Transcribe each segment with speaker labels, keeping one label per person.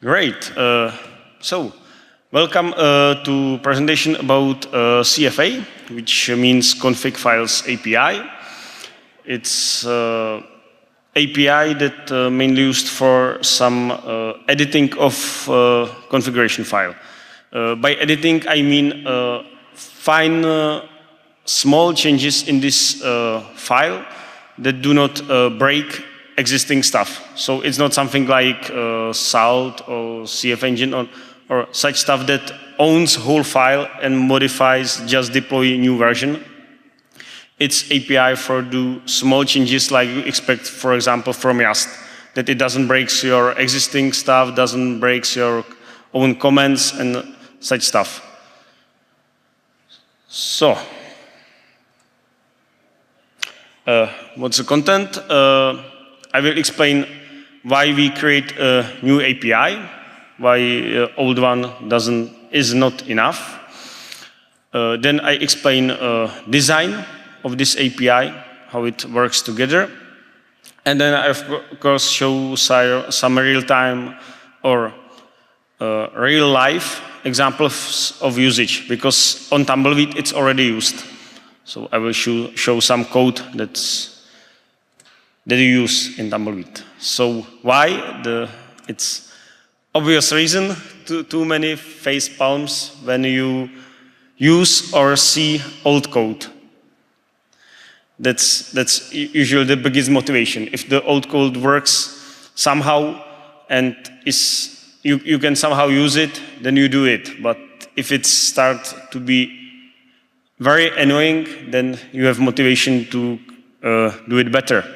Speaker 1: Great. So, welcome to presentation about CFA, which means Config Files API. It's API that mainly used for some editing of configuration file. By editing, I mean fine small changes in this file that do not break existing stuff. So it's not something like Salt or CF Engine or such stuff that owns whole file and modifies, just deploy new version. It's API for do small changes like you expect, for example, from Yast, that it doesn't break your existing stuff, doesn't break your own comments and such stuff. So, what's the content? I will explain why we create a new API, why old one is not enough. Then I explain design of this API, how it works together. And then I, of course, show some real-time or real-life examples of usage, because on Tumbleweed it's already used. So I will show some code that you use in Tumbleweed. So why? It's obvious reason, too many face palms when you use or see old code. That's usually the biggest motivation. If the old code works somehow and you can somehow use it, then you do it. But if it starts to be very annoying, then you have motivation to do it better.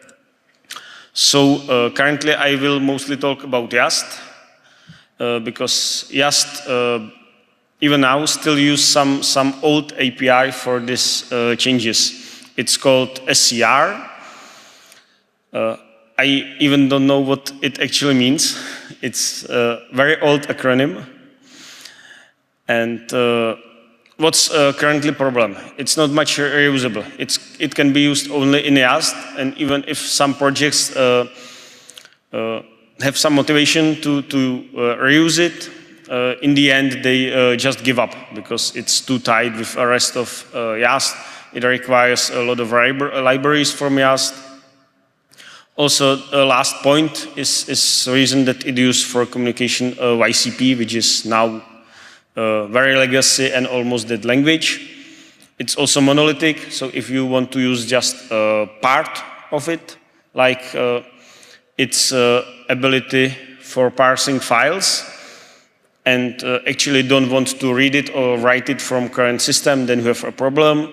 Speaker 1: So currently I will mostly talk about Yast, because Yast even now still use some old API for these changes. It's called SCR. I even don't know what it actually means. It's a very old acronym. And what's currently problem? It's not much reusable. It can be used only in Yast, and even if some projects have some motivation to reuse it, in the end they just give up because it's too tight with the rest of Yast. It requires a lot of libraries from Yast. Also, the last point is the reason that it used for communication YCP, which is now very legacy and almost dead language. It's also monolithic, so if you want to use just a part of it, like its ability for parsing files, and actually don't want to read it or write it from current system, then you have a problem.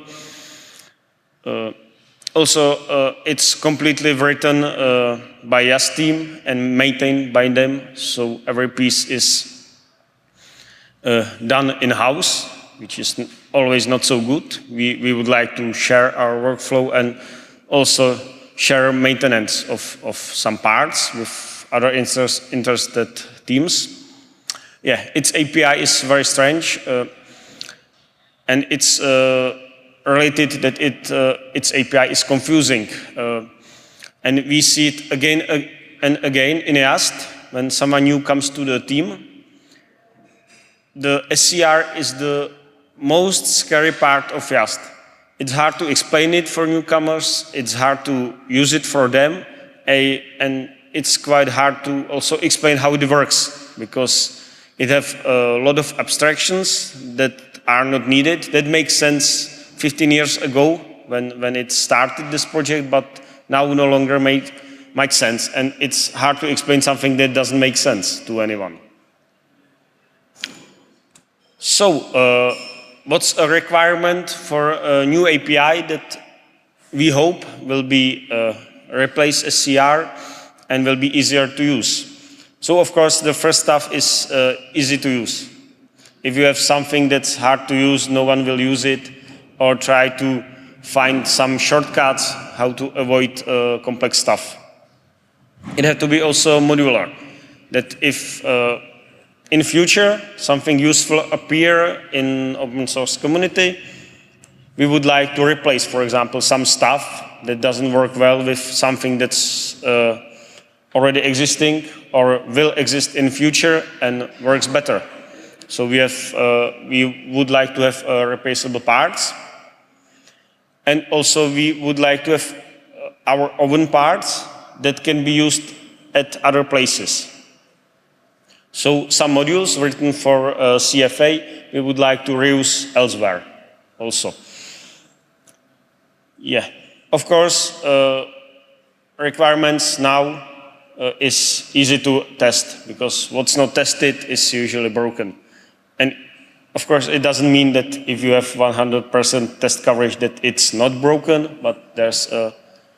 Speaker 1: Also, it's completely written by Yast team and maintained by them, so every piece is done in-house, which is always not so good. We would like to share our workflow and also share maintenance of some parts with other interested teams. Yeah, its API is very strange, and it's related that its API is confusing. And we see it again and again in Yast when someone new comes to the team. The SCR is the most scary part of Yast. It's hard to explain it for newcomers, it's hard to use it for them, and it's quite hard to also explain how it works, because it has a lot of abstractions that are not needed. That makes sense 15 years ago when it started this project, but now no longer makes sense, and it's hard to explain something that doesn't make sense to anyone. So, what's a requirement for a new API that we hope will be replace SCR and will be easier to use? So, of course, the first stuff is easy to use. If you have something that's hard to use, no one will use it, or try to find some shortcuts how to avoid complex stuff. It has to be also modular, that if in future something useful appear in open source community, we would like to replace, for example, some stuff that doesn't work well with something that's already existing or will exist in future and works better. So we would like to have replaceable parts. And also we would like to have our own parts that can be used at other places. So some modules written for CFA, we would like to reuse elsewhere also. Yeah, of course, requirements now is easy to test, because what's not tested is usually broken. And of course, it doesn't mean that if you have 100% test coverage that it's not broken, but there's a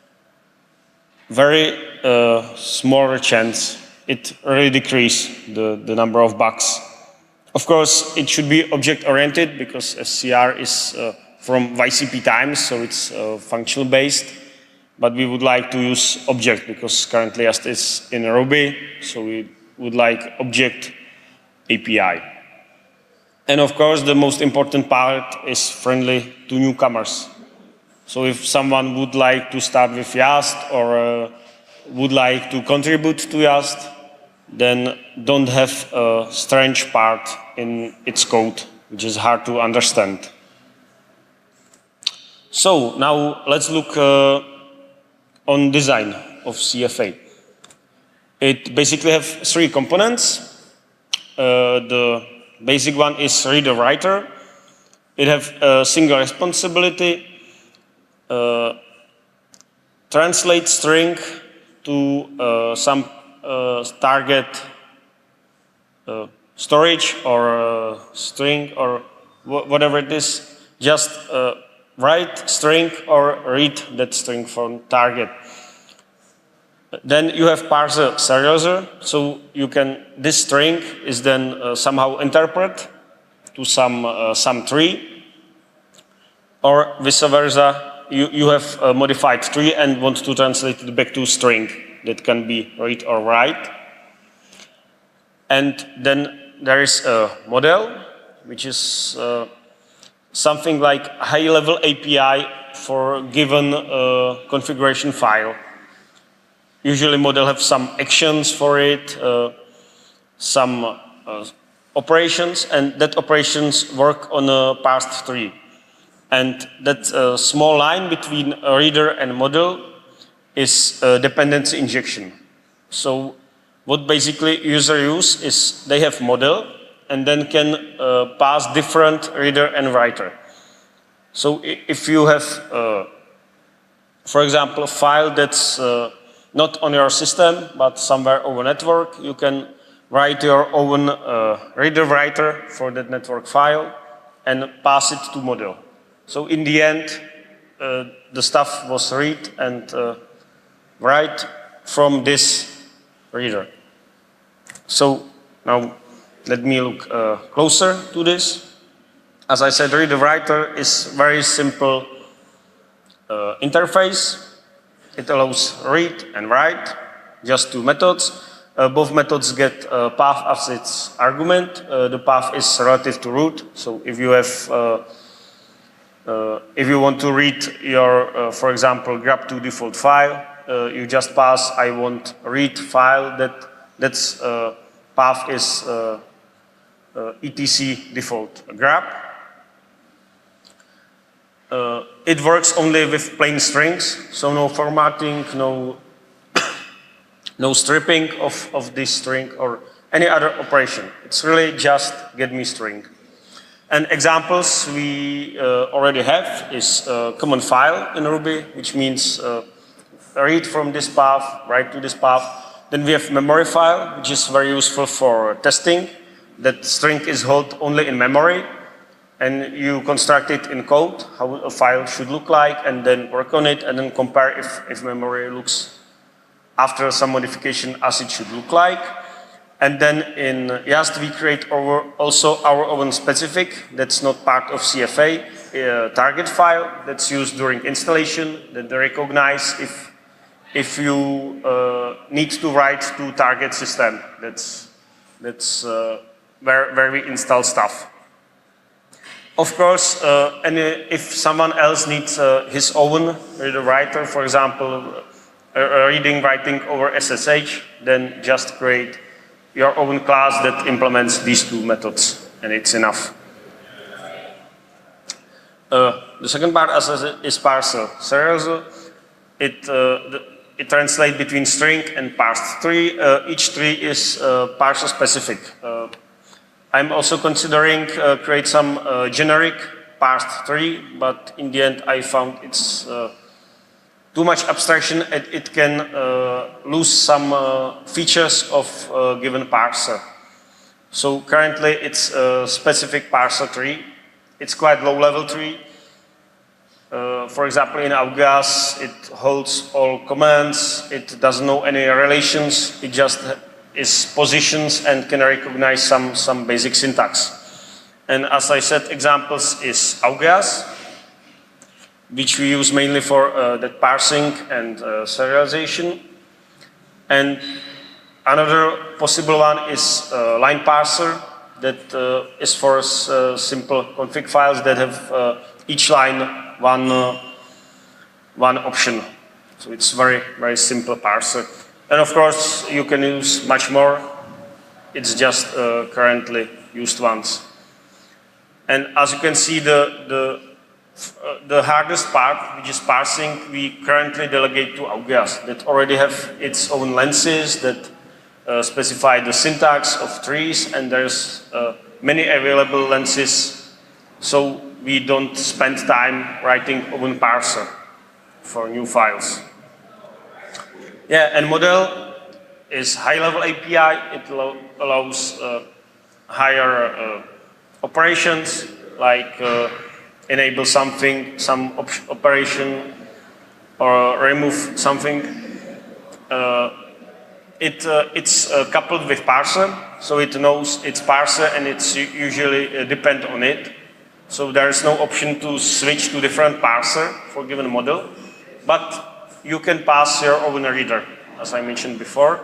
Speaker 1: very smaller chance it really decreases the number of bugs. Of course, it should be object-oriented, because SCR is from YCP times, so it's functional-based. But we would like to use object, because currently Yast is in Ruby, so we would like object API. And of course, the most important part is friendly to newcomers. So if someone would like to start with Yast or would like to contribute to Yast, then don't have a strange part in its code, which is hard to understand. So now let's look on design of CFA. It basically has 3 components. The basic one is reader-writer. It has a single responsibility, translate string to some target storage or string or whatever it is. Just write string or read that string from target. Then you have parser serializer, so you can, this string is then somehow interpret to some tree, or vice versa. You have a modified tree and want to translate it back to string that can be read or write. And then there is a model, which is something like high-level API for given configuration file. Usually model have some actions for it, some operations, and that operations work on a parsed tree. And that small line between a reader and model is dependency injection. So what basically user use is they have model and then can pass different reader and writer. So if you have, for example, a file that's not on your system, but somewhere over network, you can write your own reader-writer for that network file and pass it to model. So in the end, the stuff was read and write from this reader. So now let me look closer to this. As I said, reader-writer is very simple interface. It allows read and write, just 2 methods. Both methods get a path as its argument. The path is relative to root. So if you have, if you want to read your, for example, grab2 default file, you just pass I want read file. That's path is etc default grab. It works only with plain strings, so no formatting, no stripping of this string or any other operation. It's really just get me string. And examples we already have is a common file in Ruby, which means read from this path, write to this path. Then we have memory file, which is very useful for testing. That string is held only in memory. And you construct it in code, how a file should look like, and then work on it, and then compare if memory looks, after some modification, as it should look like. And then in Yast, we create also our own specific, that's not part of CFA, target file that's used during installation, that they recognize if you need to write to target system. That's where we install stuff. Of course, and if someone else needs his own reader-writer, for example, reading, writing over SSH, then just create your own class that implements these two methods, and it's enough. The second part is parser. Serializer, it translates between string and parsed tree. Each tree is parser specific. I'm also considering create some generic parsed tree, but in the end I found it's too much abstraction. It can lose some features of a given parser. So currently it's a specific parser tree. It's quite low level tree. For example, in Augas, it holds all commands. It doesn't know any relations. It just is positions and can recognize some basic syntax. And as I said, examples is Augas, which we use mainly for that parsing and serialization. And another possible one is line parser that is for simple config files that have each line one option. So it's very, very simple parser. And of course, you can use much more. It's just currently used ones. And as you can see, the hardest part, which is parsing, we currently delegate to Augas that already have its own lenses that specify the syntax of trees, and there's many available lenses. So we don't spend time writing own parser for new files. Yeah, and model is high-level API. It allows higher operations, like enable something, some operation, or remove something. It's coupled with parser, so it knows its parser and it's usually depend on it. So there is no option to switch to different parser for given model, but you can pass your own reader, as I mentioned before.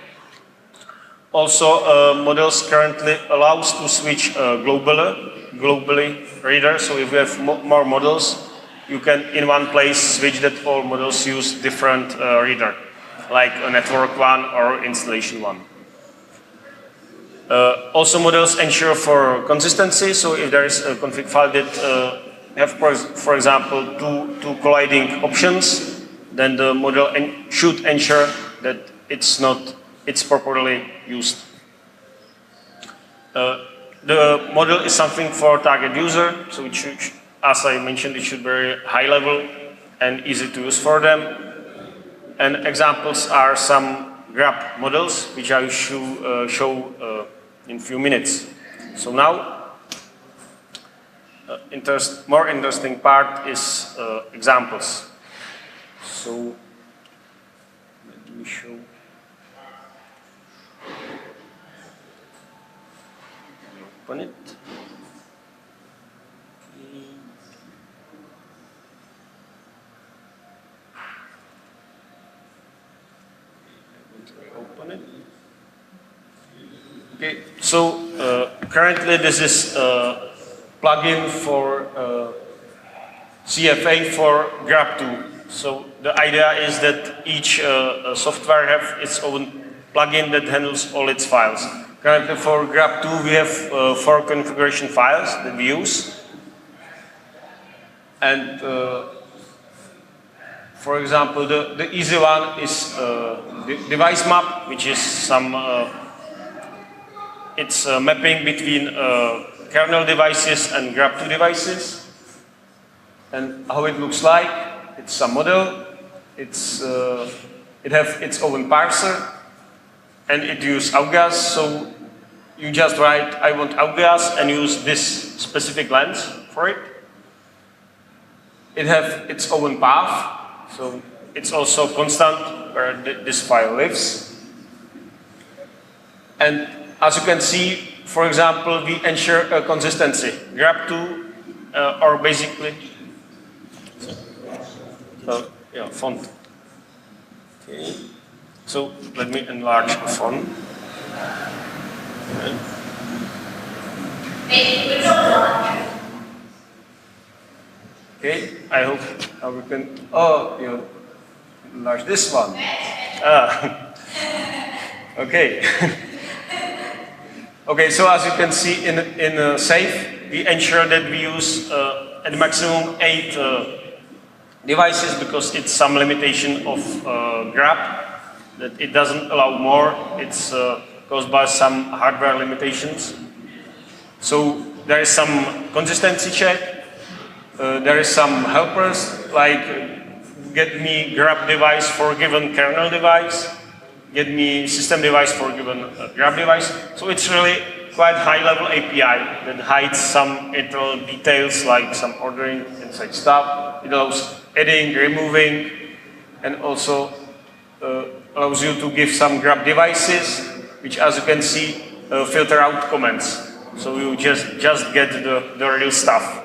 Speaker 1: Also, models currently allows to switch globally reader. So if you have more models, you can in one place switch that all models use different reader, like a network one or installation one. Also, models ensure for consistency. So if there is a config file that have, for example, two colliding options, then the model should ensure that it's properly used. The model is something for target user, so it should, as I mentioned, it should be very high level and easy to use for them. And examples are some graph models, which I will show in a few minutes. So now, more interesting part is examples. So let me show. Open it. Open it. Okay, so currently this is a plugin for CFA for Grab2. So the idea is that each software have its own plugin that handles all its files. Currently for Grab2 we have 4 configuration files that we use. And for example, the easy one is device map, which is some it's a mapping between kernel devices and Grab2 devices. And how it looks like, it's a model, it has its own parser, and it uses Augas. So you just write, I want Augas, and use this specific lens for it. It has its own path, so it's also constant where this file lives. And as you can see, for example, we ensure a consistency. Grab2 or basically, yeah, font. Okay. So let me enlarge the font. Okay, I hope we can. Oh, yeah. enlarge this one. Ah. Okay. Okay, so as you can see in Safe, we ensure that we use at maximum 8 devices because it's some limitation of grab, that it doesn't allow more. It's caused by some hardware limitations. So there is some consistency check. There is some helpers like get me grab device for given kernel device, get me system device for given grab device. So it's really quite high level API that hides some internal details like some ordering and such stuff. It allows adding, removing, and also allows you to give some grab devices, which as you can see filter out comments. So you just get the real stuff.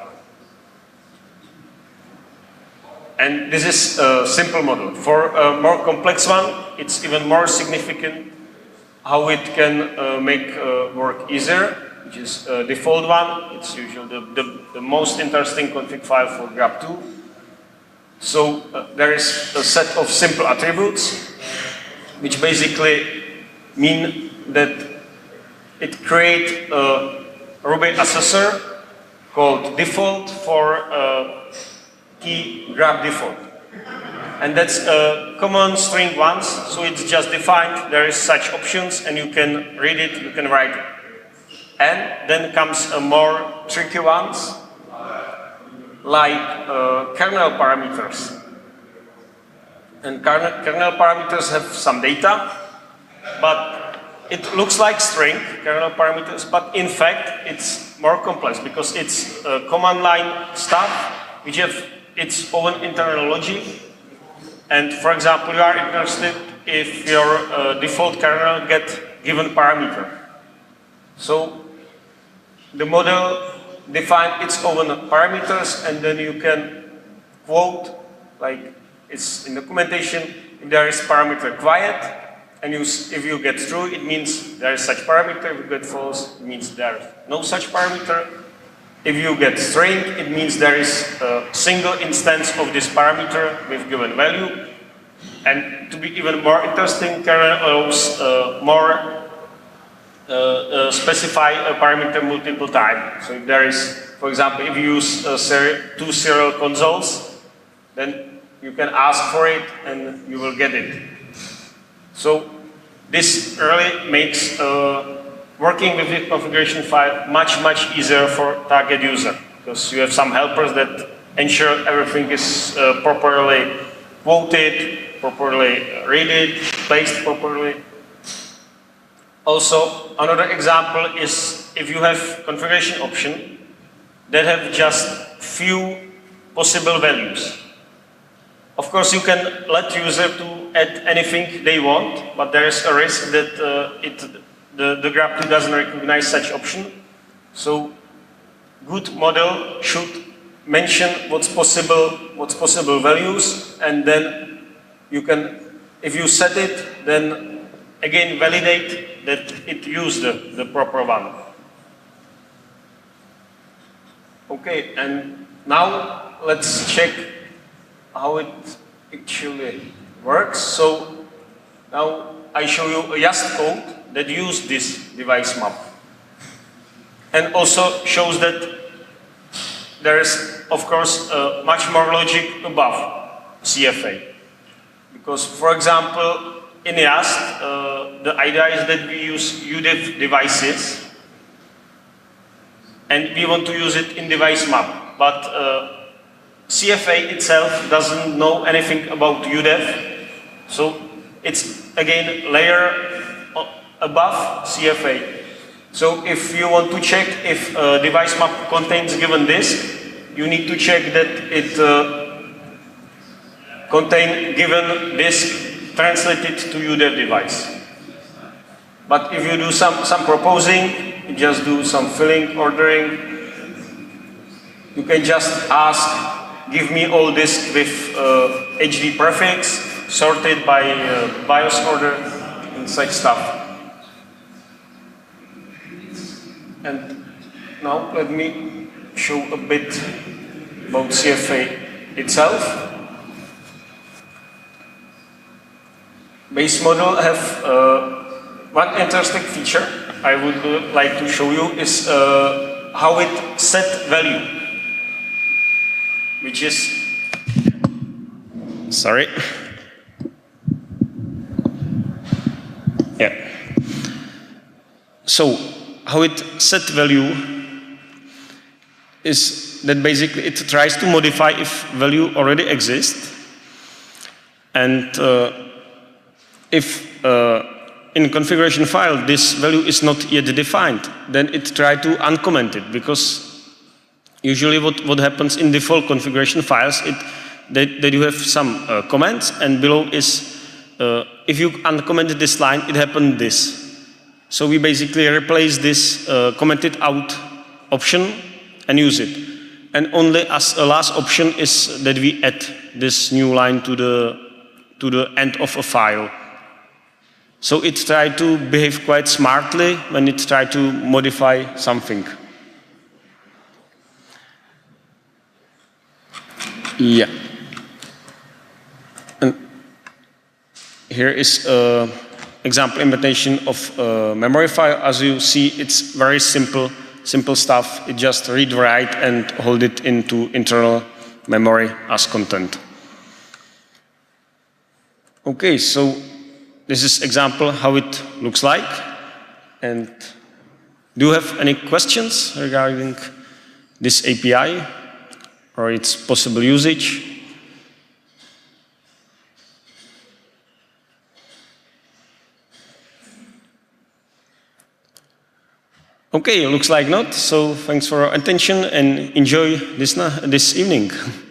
Speaker 1: And this is a simple model. For a more complex one, it's even more significant how it can make work easier, which is a default one. It's usually the most interesting config file for grab2. So there is a set of simple attributes, which basically mean that it creates a Ruby accessor called default for key grab default. And that's a common string once, so it's just defined, there is such options and you can read it, you can write it. And then comes a more tricky ones, like kernel parameters. And kernel parameters have some data, but it looks like string, kernel parameters, but in fact it's more complex because it's command line stuff which have its own internal logic. And for example, you are interested if your default kernel get given parameter. So the model defines its own parameters and then you can quote, like it's in documentation, if there is parameter quiet, and if you get true, it means there is such parameter. If you get false, it means there is no such parameter. If you get string, it means there is a single instance of this parameter with given value. And to be even more interesting, kernel allows more specify a parameter multiple times. So if there is, for example, if you use two serial consoles, then you can ask for it and you will get it. So this really makes working with the configuration file much easier for target user, because you have some helpers that ensure everything is properly quoted, properly read, placed properly. Also, another example is if you have configuration option that have just few possible values. Of course, you can let user to add anything they want, but there is a risk that the grab2 doesn't recognize such option. So, good model should mention what's possible values, and then you can, if you set it, then again validate that it used the proper one. Okay, and now let's check how it actually works. So now I show you a Yast code that uses this device map, and also shows that there is, of course, much more logic above CFA. Because, for example, in Yast, the idea is that we use UDEV devices, and we want to use it in device map. But CFA itself doesn't know anything about UDEV, so it's again layer above CFA. So if you want to check if a device map contains given disk, you need to check that it contains given disk translated to UDEV device. But if you do some proposing, you just do some filling, ordering, you can just ask, give me all disk with HD prefix, sorted by BIOS order, and such stuff. And now let me show a bit about CFA itself. base model have one interesting feature I would like to show you is how it set value, which is, sorry, yeah. So how it set value is that basically it tries to modify if value already exists, and if in configuration file this value is not yet defined, then it tries to uncomment it, because usually what happens in default configuration files, that you have some comments, and below is if you uncommented this line, it happened this. So we basically replace this commented out option and use it. And only as a last option is that we add this new line to the end of a file. So it tried to behave quite smartly when it tried to modify something. Yeah. And here is an example implementation of a memory file. As you see, it's very simple stuff. It just read, write, and hold it into internal memory as content. Okay, so this is example how it looks like. And do you have any questions regarding this API or its possible usage? Okay, looks like not. So thanks for your attention and enjoy this evening.